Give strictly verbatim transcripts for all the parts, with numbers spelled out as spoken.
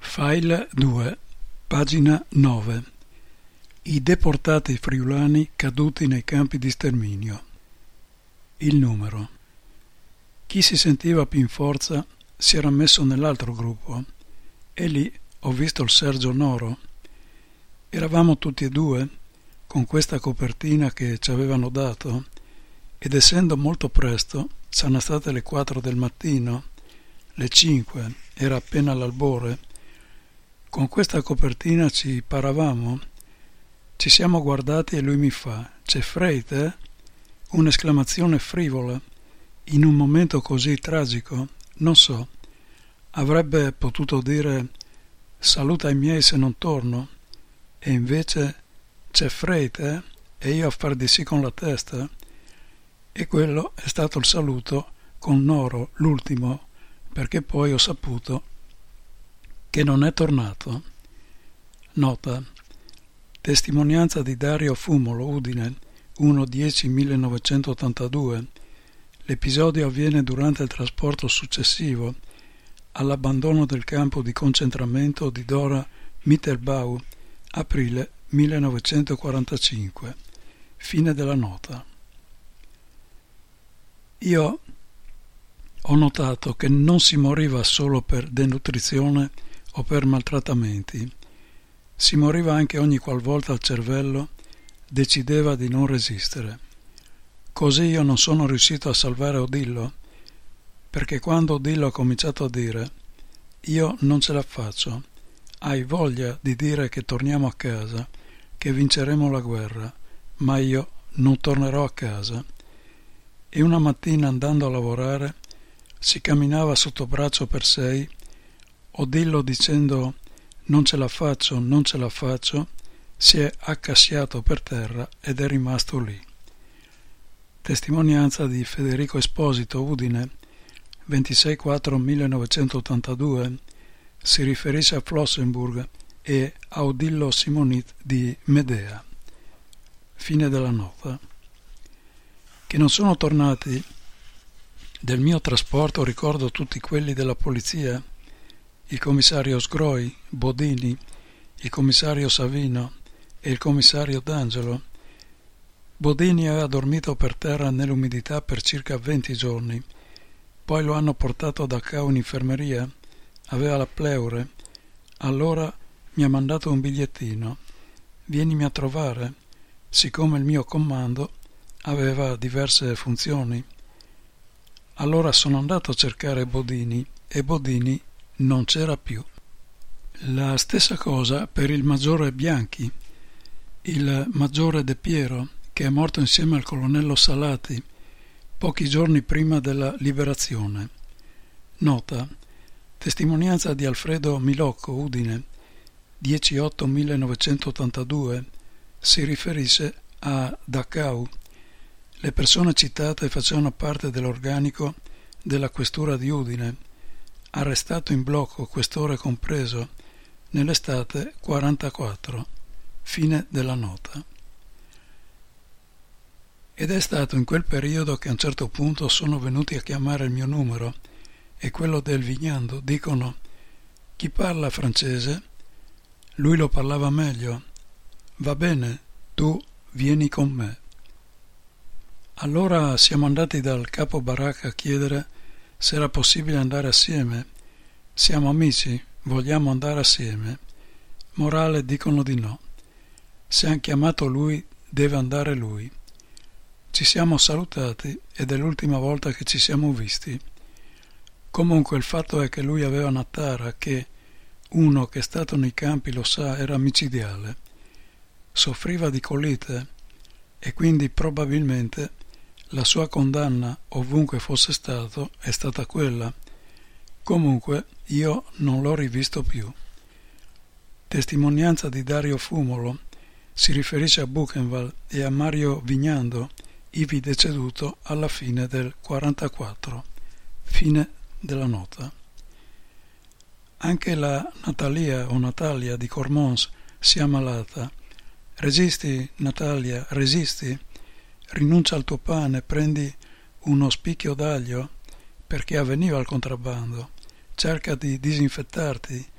File due, pagina nove. I deportati friulani caduti nei campi di sterminio. Il numero. Chi si sentiva più in forza si era messo nell'altro gruppo e lì ho visto il Sergio Noro. Eravamo tutti e due con questa copertina che ci avevano dato ed essendo molto presto, sono state le quattro del mattino, le cinque, era appena l'albore. Con questa copertina ci paravamo, ci siamo guardati e lui mi fa: «C'è frate?» Un'esclamazione frivola, in un momento così tragico, non so, avrebbe potuto dire «saluta i miei se non torno», e invece «c'è frate?» e io a far di sì con la testa, e quello è stato il saluto con Noro, l'ultimo, perché poi ho saputo che non è tornato. Nota: testimonianza di Dario Fumolo, Udine, uno dieci millenovecentottantadue. L'episodio avviene durante il trasporto successivo all'abbandono del campo di concentramento di Dora Mittelbau, aprile millenovecentoquarantacinque. Fine della nota. Io ho notato che non si moriva solo per denutrizione o per maltrattamenti. Si moriva anche ogni qualvolta il cervello decideva di non resistere. Così io non sono riuscito a salvare Odillo, perché quando Odillo ha cominciato a dire «io non ce la faccio, hai voglia di dire che torniamo a casa, che vinceremo la guerra, ma io non tornerò a casa», e una mattina andando a lavorare si camminava sotto braccio per sei, Odillo dicendo «non ce la faccio, non ce la faccio», si è accasciato per terra ed è rimasto lì. Testimonianza di Federico Esposito, Udine, ventisei quattro millenovecentottantadue, si riferisce a Flossenburg e a Odillo Simonit di Medea. Fine della nota. Che non sono tornati del mio trasporto ricordo tutti quelli della polizia, il commissario Sgroi, Bodini, il commissario Savino e il commissario D'Angelo. Bodini aveva dormito per terra nell'umidità per circa venti giorni, poi lo hanno portato da Dachau in infermeria, aveva la pleure, allora mi ha mandato un bigliettino: «Vienimi a trovare», siccome il mio comando aveva diverse funzioni. Allora sono andato a cercare Bodini e Bodini non c'era più. La stessa cosa per il maggiore Bianchi, il maggiore De Piero, che è morto insieme al colonnello Salati pochi giorni prima della liberazione. Nota: testimonianza di Alfredo Milocco, Udine, dieci otto millenovecentottantadue, si riferisce a Dachau. Le persone citate facevano parte dell'organico della questura di Udine, arrestato in blocco, questore compreso, nell'estate quarantaquattro. Fine della nota. Ed è stato in quel periodo che a un certo punto sono venuti a chiamare il mio numero e quello del Vignando. Dicono: «Chi parla francese?» Lui lo parlava meglio. «Va bene, tu vieni con me». Allora siamo andati dal capo baracca a chiedere se era possibile andare assieme. «Siamo amici, vogliamo andare assieme». Morale, dicono di no. Se han chiamato lui, deve andare lui. Ci siamo salutati ed è l'ultima volta che ci siamo visti. Comunque il fatto è che lui aveva una tara che, uno che è stato nei campi lo sa, era micidiale. Soffriva di colite e quindi probabilmente la sua condanna, ovunque fosse stato, è stata quella. Comunque io non l'ho rivisto più. Testimonianza di Dario Fumolo si riferisce a Buchenwald e a Mario Vignando, ivi deceduto alla fine del quarantaquattro. Fine della nota. Anche la Natalia o Natalia di Cormons si è ammalata. «Resisti, Natalia, resisti. Rinuncia al tuo pane, prendi uno spicchio d'aglio», perché avveniva il contrabbando. «Cerca di disinfettarti,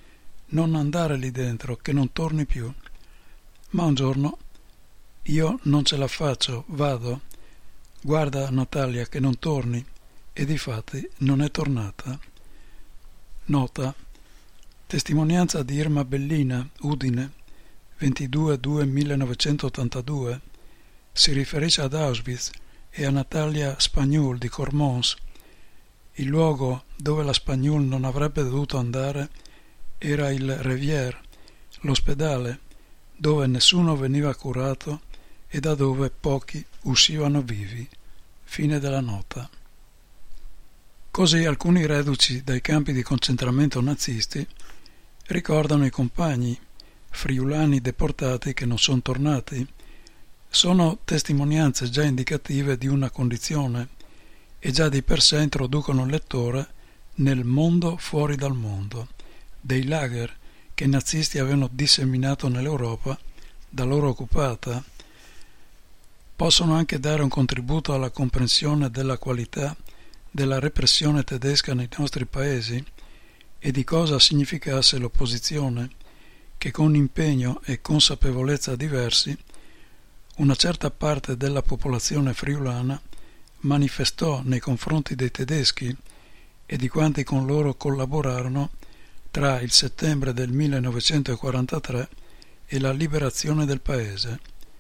non andare lì dentro, che non torni più. Ma un giorno io non ce la faccio, vado, guarda Natalia che non torni, e difatti non è tornata. Nota: testimonianza di Irma Bellina, Udine, ventidue due millenovecentottantadue, si riferisce ad Auschwitz e a Natalia Spagnol di Cormons. Il luogo dove la Spagnol non avrebbe dovuto andare era il Revier, l'ospedale dove nessuno veniva curato e da dove pochi uscivano vivi. Fine della nota. Così alcuni reduci dai campi di concentramento nazisti ricordano i compagni friulani deportati che non sono tornati. Sono testimonianze già indicative di una condizione e già di per sé introducono il lettore nel mondo fuori dal mondo, dei lager che i nazisti avevano disseminato nell'Europa da loro occupata. Possono anche dare un contributo alla comprensione della qualità della repressione tedesca nei nostri paesi e di cosa significasse l'opposizione che con impegno e consapevolezza diversi una certa parte della popolazione friulana manifestò nei confronti dei tedeschi e di quanti con loro collaborarono tra il settembre del millenovecentoquarantatré e la liberazione del paese.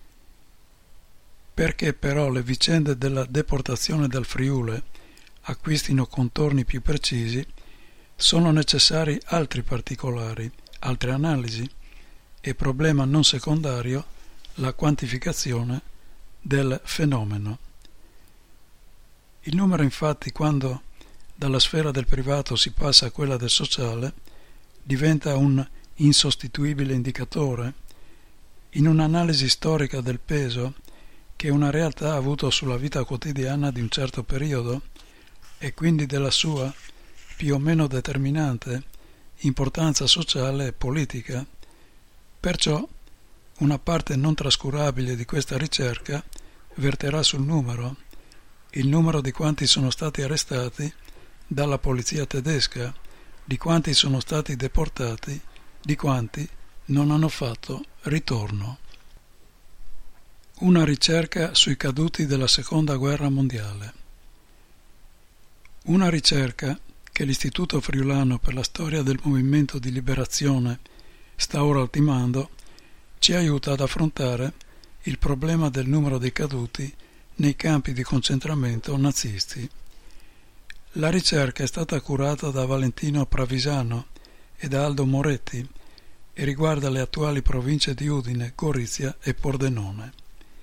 Perché però le vicende della deportazione dal Friuli acquistino contorni più precisi, sono necessari altri particolari, altre analisi e problema non secondario, la quantificazione del fenomeno. Il numero infatti, quando dalla sfera del privato si passa a quella del sociale, diventa un insostituibile indicatore. In un'analisi storica del peso che una realtà ha avuto sulla vita quotidiana di un certo periodo e quindi della sua più o meno determinante importanza sociale e politica. Perciò una parte non trascurabile di questa ricerca verterà sul numero, il numero di quanti sono stati arrestati dalla polizia tedesca, di quanti sono stati deportati, di quanti non hanno fatto ritorno. Una ricerca sui caduti della Seconda Guerra Mondiale. Una ricerca che l'Istituto Friulano per la Storia del Movimento di Liberazione sta ora ultimando ci aiuta ad affrontare il problema del numero dei caduti nei campi di concentramento nazisti. La ricerca è stata curata da Valentino Pravisano e da Aldo Moretti e riguarda le attuali province di Udine, Gorizia e Pordenone.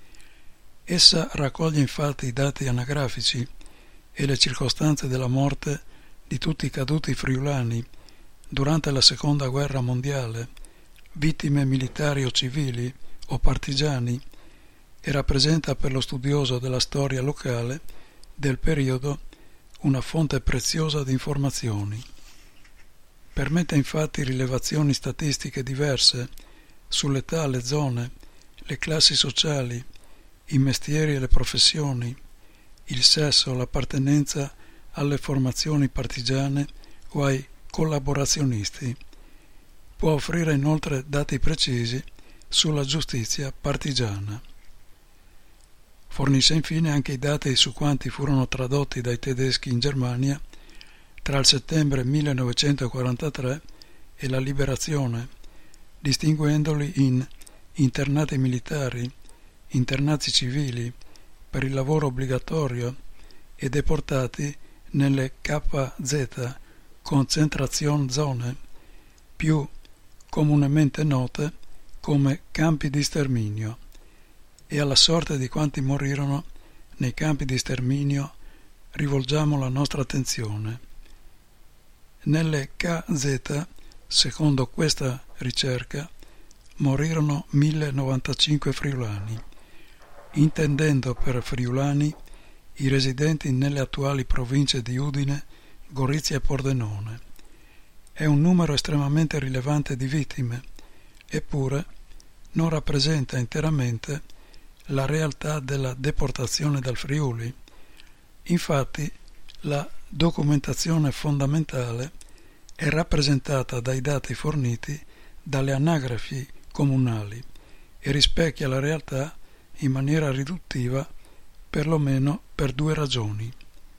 Essa raccoglie infatti i dati anagrafici e le circostanze della morte di tutti i caduti friulani durante la Seconda Guerra Mondiale, vittime militari o civili o partigiani, e rappresenta per lo studioso della storia locale del periodo una fonte preziosa di informazioni. Permette infatti rilevazioni statistiche diverse sull'età, le zone, le classi sociali, i mestieri e le professioni, il sesso, l'appartenenza alle formazioni partigiane o ai collaborazionisti. Può offrire inoltre dati precisi sulla giustizia partigiana. Fornisce infine anche i dati su quanti furono tradotti dai tedeschi in Germania tra il settembre millenovecentoquarantatré e la liberazione, distinguendoli in internati militari, internati civili per il lavoro obbligatorio e deportati nelle K Z, concentration zone, più comunemente note come campi di sterminio, e alla sorte di quanti morirono nei campi di sterminio rivolgiamo la nostra attenzione. Nelle K Z, secondo questa ricerca, morirono mille novantacinque friulani, intendendo per friulani i residenti nelle attuali province di Udine, Gorizia e Pordenone. È un numero estremamente rilevante di vittime, eppure non rappresenta interamente la realtà della deportazione dal Friuli. Infatti, la documentazione fondamentale è rappresentata dai dati forniti dalle anagrafi comunali e rispecchia la realtà in maniera riduttiva perlomeno per due ragioni.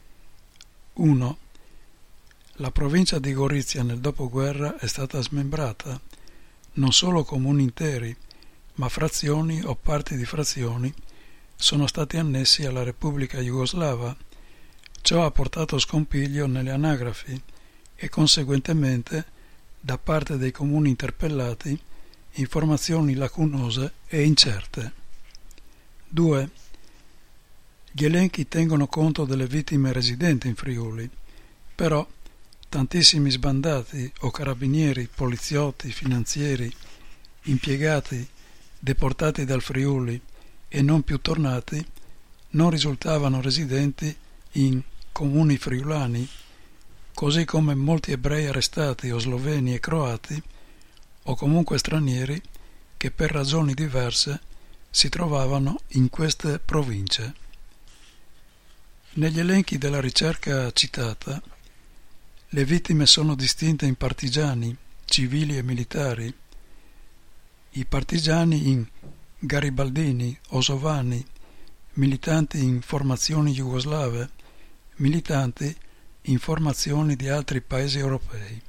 uno. La provincia di Gorizia nel dopoguerra è stata smembrata, non solo comuni interi, ma frazioni o parti di frazioni sono stati annessi alla Repubblica Jugoslava. Ciò ha portato scompiglio nelle anagrafi e conseguentemente, da parte dei comuni interpellati, informazioni lacunose e incerte. due. Gli elenchi tengono conto delle vittime residenti in Friuli, però tantissimi sbandati o carabinieri, poliziotti, finanzieri, impiegati, deportati dal Friuli e non più tornati, non risultavano residenti in comuni friulani, così come molti ebrei arrestati o sloveni e croati, o comunque stranieri che per ragioni diverse si trovavano in queste province. Negli elenchi della ricerca citata, le vittime sono distinte in partigiani, civili e militari. I partigiani in garibaldini, osovani, militanti in formazioni jugoslave, militanti in formazioni di altri paesi europei.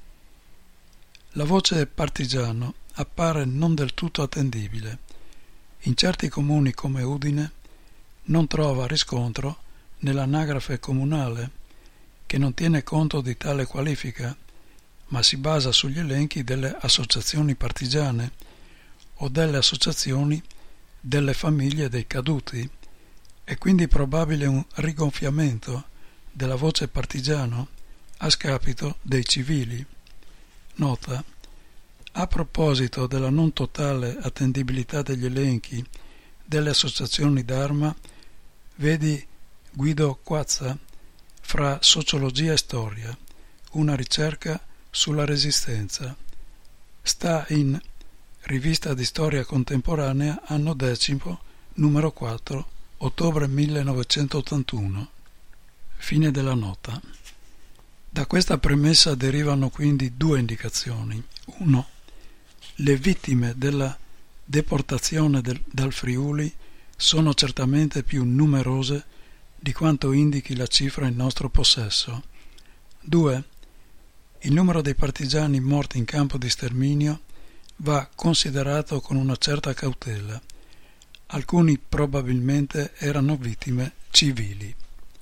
La voce partigiano appare non del tutto attendibile. In certi comuni come Udine non trova riscontro nell'anagrafe comunale, che non tiene conto di tale qualifica, ma si basa sugli elenchi delle associazioni partigiane o delle associazioni delle famiglie dei caduti, è quindi probabile un rigonfiamento della voce partigiano a scapito dei civili. Nota: a proposito della non totale attendibilità degli elenchi delle associazioni d'arma, vedi Guido Quazza fra Sociologia e Storia, una ricerca sulla Resistenza. Sta in Rivista di Storia Contemporanea, anno decimo, numero quattro, ottobre millenovecentottantuno. Fine della nota. Da questa premessa derivano quindi due indicazioni. uno. Le vittime della deportazione del, dal Friuli sono certamente più numerose di quanto indichi la cifra in nostro possesso. due. Il numero dei partigiani morti in campo di sterminio va considerato con una certa cautela. Alcuni probabilmente erano vittime civili.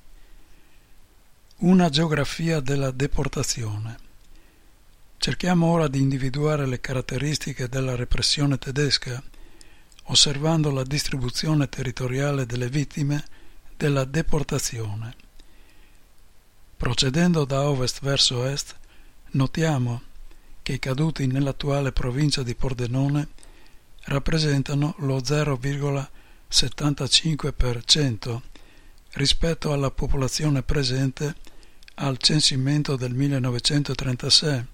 Una geografia della deportazione. Cerchiamo ora di individuare le caratteristiche della repressione tedesca, osservando la distribuzione territoriale delle vittime della deportazione. Procedendo da ovest verso est, notiamo che i caduti nell'attuale provincia di Pordenone rappresentano lo zero virgola settantacinque per cento rispetto alla popolazione presente al censimento del millenovecentotrentasei,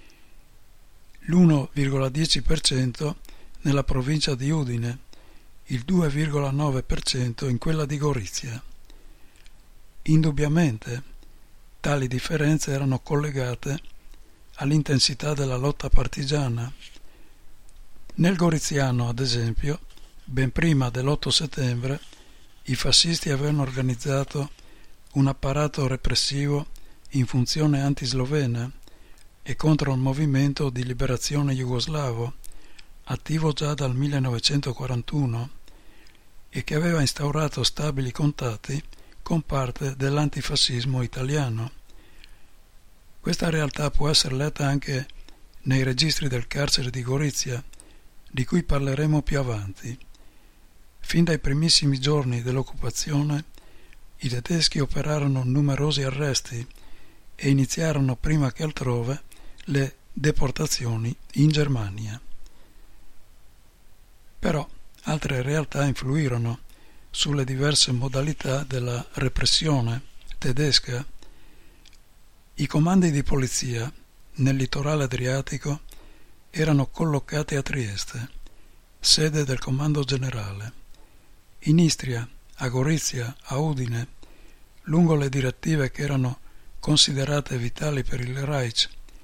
l'uno virgola dieci per cento nella provincia di Udine, il due virgola nove per cento in quella di Gorizia. Indubbiamente, tali differenze erano collegate all'intensità della lotta partigiana. Nel Goriziano, ad esempio, ben prima dell'otto settembre, i fascisti avevano organizzato un apparato repressivo in funzione antislovena e contro il movimento di liberazione jugoslavo, attivo già dal millenovecentoquarantuno, e che aveva instaurato stabili contatti con parte dell'antifascismo italiano. Questa realtà può essere letta anche nei registri del carcere di Gorizia, di cui parleremo più avanti. Fin dai primissimi giorni dell'occupazione, i tedeschi operarono numerosi arresti e iniziarono prima che altrove le deportazioni in Germania. Però altre realtà influirono sulle diverse modalità della repressione tedesca. I comandi di polizia nel litorale adriatico erano collocati a Trieste, sede del comando generale. In Istria, a Gorizia, a Udine, lungo le direttive che erano considerate vitali per il Reich,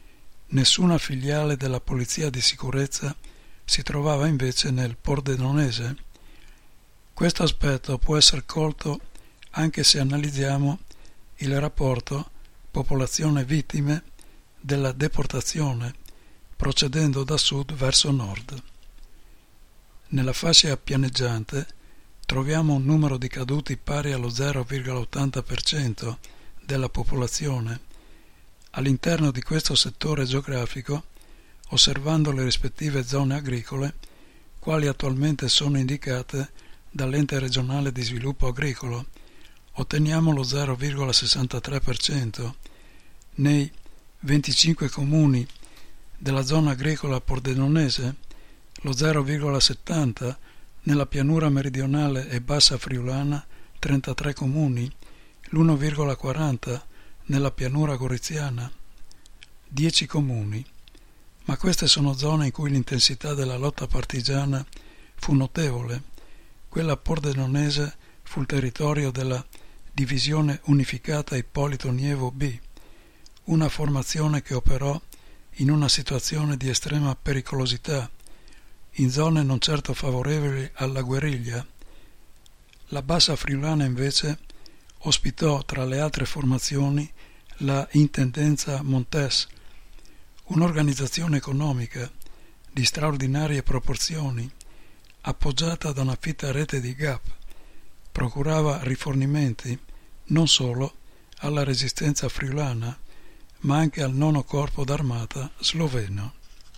Nessuna filiale della polizia di sicurezza si trovava invece nel Pordenonese. Questo aspetto può essere colto anche se analizziamo il rapporto popolazione-vittime della deportazione, procedendo da sud verso nord. Nella fascia pianeggiante troviamo un numero di caduti pari allo zero virgola ottanta per cento della popolazione. All'interno di questo settore geografico, osservando le rispettive zone agricole, quali attualmente sono indicate dall'Ente regionale di sviluppo agricolo, otteniamo lo zero virgola sessantatré per cento. Nei venticinque comuni della zona agricola pordenonese, lo zero virgola settanta per cento, nella pianura meridionale e bassa friulana trentatré comuni, l'uno virgola quaranta per cento nella pianura goriziana, dieci comuni. Ma queste sono zone in cui l'intensità della lotta partigiana fu notevole. Quella pordenonese fu il territorio della Divisione Unificata Ippolito Nievo B, una formazione che operò in una situazione di estrema pericolosità, in zone non certo favorevoli alla guerriglia. La Bassa Friulana invece ospitò tra le altre formazioni la Intendenza Montes, un'organizzazione economica di straordinarie proporzioni, appoggiata da una fitta rete di G A P, procurava rifornimenti non solo alla resistenza friulana, ma anche al nono corpo d'armata sloveno.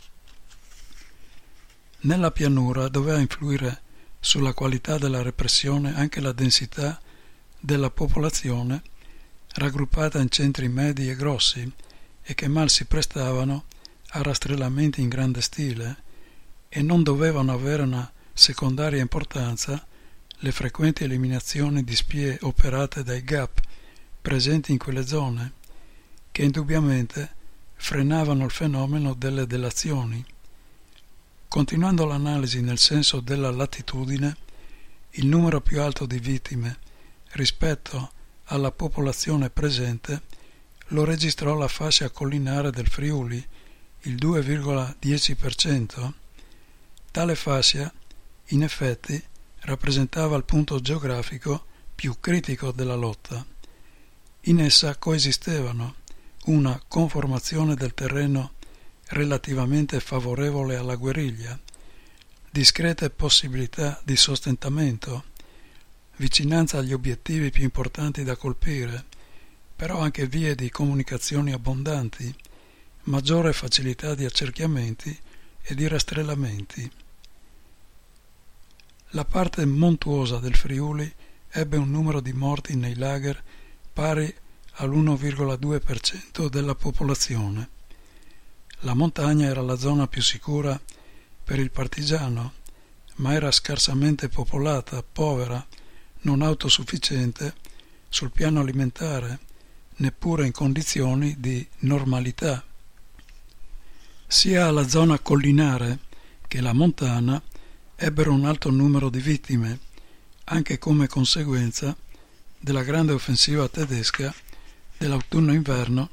Nella pianura doveva influire sulla qualità della repressione anche la densità della popolazione raggruppata in centri medi e grossi e che mal si prestavano a rastrellamenti in grande stile, e non dovevano avere una secondaria importanza le frequenti eliminazioni di spie operate dai G A P presenti in quelle zone, che indubbiamente frenavano il fenomeno delle delazioni. Continuando l'analisi nel senso della latitudine, il numero più alto di vittime rispetto alla popolazione presente lo registrò la fascia collinare del Friuli, il due virgola dieci per cento. Tale fascia, in effetti, rappresentava il punto geografico più critico della lotta. In essa coesistevano una conformazione del terreno relativamente favorevole alla guerriglia, discrete possibilità di sostentamento, vicinanza agli obiettivi più importanti da colpire, però anche vie di comunicazioni abbondanti, maggiore facilità di accerchiamenti e di rastrellamenti. La parte montuosa del Friuli ebbe un numero di morti nei lager pari all'uno virgola due per cento della popolazione. La montagna era la zona più sicura per il partigiano, ma era scarsamente popolata, povera, non autosufficiente sul piano alimentare, neppure in condizioni di normalità. Sia la zona collinare che la montana ebbero un alto numero di vittime, anche come conseguenza della grande offensiva tedesca dell'autunno-inverno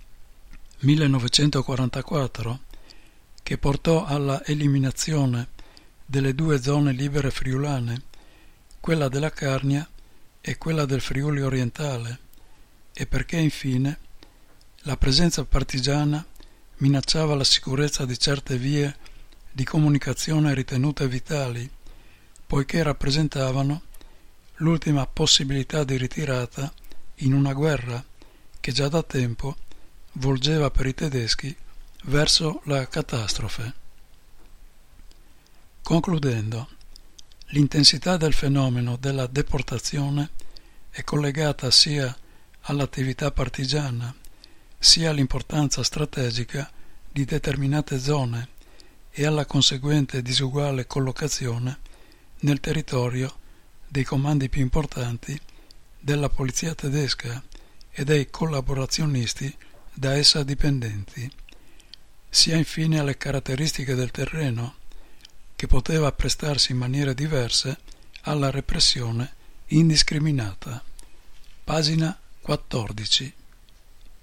millenovecentoquarantaquattro, che portò alla eliminazione delle due zone libere friulane, quella della Carnia e quella del Friuli orientale, e perché infine la presenza partigiana minacciava la sicurezza di certe vie di comunicazione ritenute vitali, poiché rappresentavano l'ultima possibilità di ritirata in una guerra che già da tempo volgeva per i tedeschi verso la catastrofe. Concludendo, l'intensità del fenomeno della deportazione è collegata sia all'attività partigiana, sia all'importanza strategica di determinate zone e alla conseguente disuguale collocazione nel territorio dei comandi più importanti della polizia tedesca e dei collaborazionisti da essa dipendenti, sia infine alle caratteristiche del terreno, che poteva prestarsi in maniere diverse alla repressione indiscriminata. Pagina quattordici.